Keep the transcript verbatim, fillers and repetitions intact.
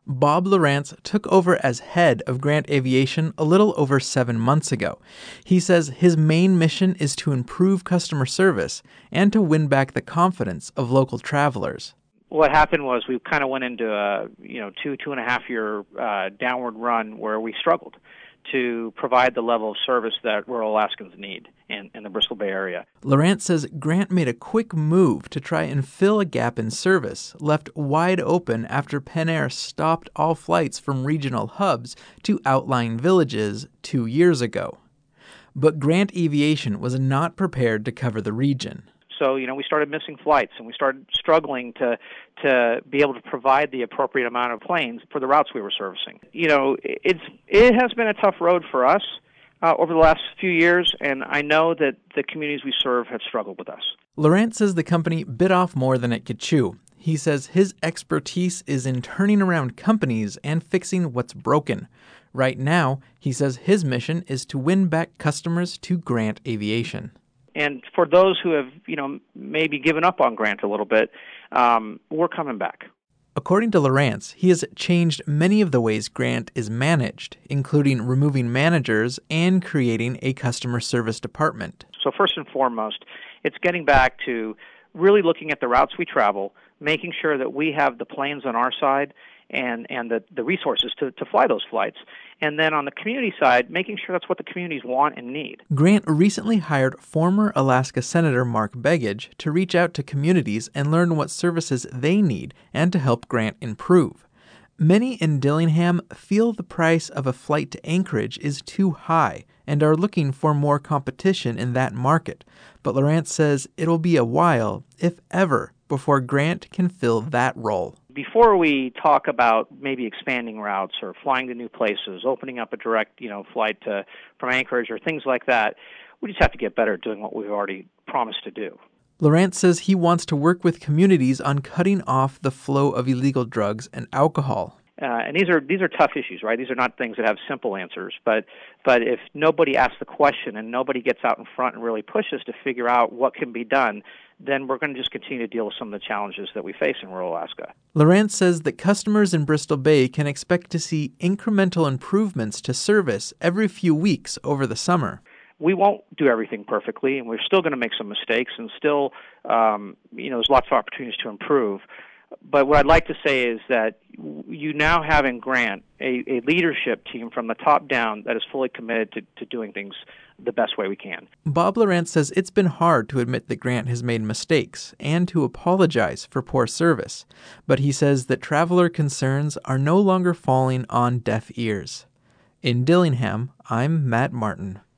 Bob Lowrance took over as head of Grant Aviation a little over seven months ago. He says his main mission is to improve customer service and to win back the confidence of local travelers. What happened was we kind of went into a you know two two and a half year uh, downward run where we struggled to provide the level of service that rural Alaskans need in, in the Bristol Bay area. Lowrance says Grant made a quick move to try and fill a gap in service left wide open after Pen Air stopped all flights from regional hubs to outlying villages two years ago. But Grant Aviation was not prepared to cover the region. So, you know, we started missing flights and we started struggling to to be able to provide the appropriate amount of planes for the routes we were servicing. You know, it's it has been a tough road for us uh, over the last few years, and I know that the communities we serve have struggled with us. Lowrance says the company bit off more than it could chew. He says his expertise is in turning around companies and fixing what's broken. Right now, he says his mission is to win back customers to Grant Aviation. And for those who have, you know, maybe given up on Grant a little bit, um, we're coming back. According to Lowrance, he has changed many of the ways Grant is managed, including removing managers and creating a customer service department. So first and foremost, it's getting back to really looking at the routes we travel, making sure that we have the planes on our side and, and the, the resources to, to fly those flights. And then on the community side, making sure that's what the communities want and need. Grant recently hired former Alaska Senator Mark Begich to reach out to communities and learn what services they need and to help Grant improve. Many in Dillingham feel the price of a flight to Anchorage is too high and are looking for more competition in that market. But Lowrance says it'll be a while, if ever, before Grant can fill that role. Before we talk about maybe expanding routes or flying to new places, opening up a direct, you know, flight to, from Anchorage or things like that, we just have to get better at doing what we've already promised to do. Lowrance says he wants to work with communities on cutting off the flow of illegal drugs and alcohol. Uh, and these are these are tough issues, right? These are not things that have simple answers. But but if nobody asks the question and nobody gets out in front and really pushes to figure out what can be done, then we're going to just continue to deal with some of the challenges that we face in rural Alaska. Lowrance says that customers in Bristol Bay can expect to see incremental improvements to service every few weeks over the summer. We won't do everything perfectly, and we're still going to make some mistakes, and still, um, you know, there's lots of opportunities to improve. But what I'd like to say is that you now have in Grant a, a leadership team from the top down that is fully committed to, to doing things the best way we can. Bob Lowrance says it's been hard to admit that Grant has made mistakes and to apologize for poor service. But he says that traveler concerns are no longer falling on deaf ears. In Dillingham, I'm Matt Martin.